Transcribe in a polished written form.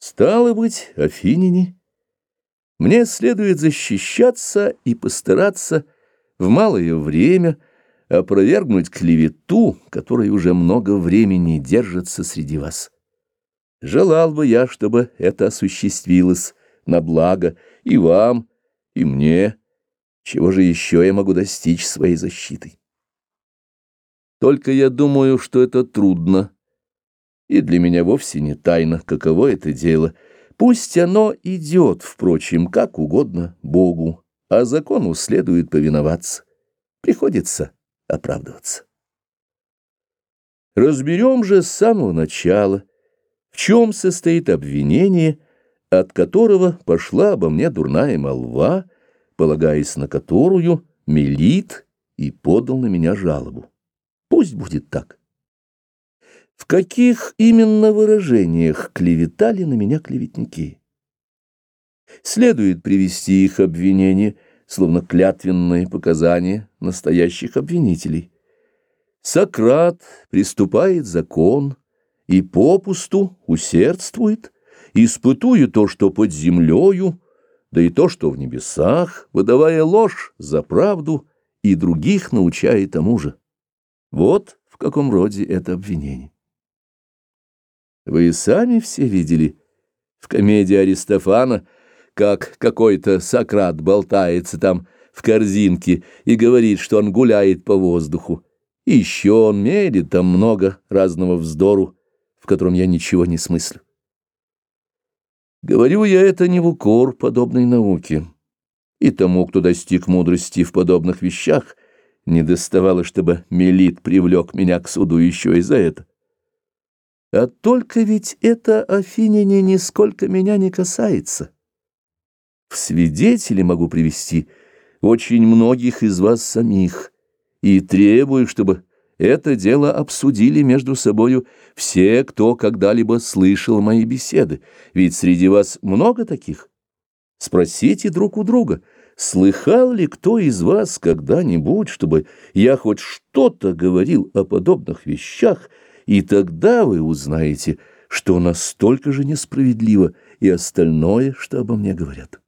Стало быть, афиняне, мне следует защищаться и постараться в малое время опровергнуть клевету, которая уже много времени держится среди вас. Желал бы я, чтобы это осуществилось на благо и вам, и мне. Чего же еще я могу достичь своей защитой? Только я думаю, что это трудно, и для меня вовсе не тайна, каково это дело. Пусть оно идет, впрочем, как угодно Богу, а закону следует повиноваться. Приходится оправдываться. Разберем же с самого начала, в чем состоит обвинение, от которого пошла обо мне дурная молва, полагаясь на которую Мелит и подал на меня жалобу. Пусть будет так. В каких именно выражениях клеветали на меня клеветники? Следует привести их обвинения, словно клятвенные показания настоящих обвинителей. Сократ приступает закон и попусту усердствует, испытуя то, что под землею, да и то, что в небесах, выдавая ложь за правду, и других научая тому же. Вот в каком роде это обвинение. Вы сами все видели в комедии Аристофана, как какой-то Сократ болтается там в корзинке и говорит, что он гуляет по воздуху. И еще он мерит там много разного вздору, в котором я ничего не смыслю. Говорю я это не в укор подобной науке, и тому, кто достиг мудрости в подобных вещах, не доставало, чтобы Мелит привлек меня к суду еще и за это. А только ведь это, афиняне, нисколько меня не касается. В свидетели могу привести очень многих из вас самих, и требую, чтобы это дело обсудили между собою все, кто когда-либо слышал мои беседы, ведь среди вас много таких. Спросите друг у друга, слыхал ли кто из вас когда-нибудь, чтобы я хоть что-то говорил о подобных вещах, и тогда вы узнаете, что настолько же несправедливо и остальное, что обо мне говорят.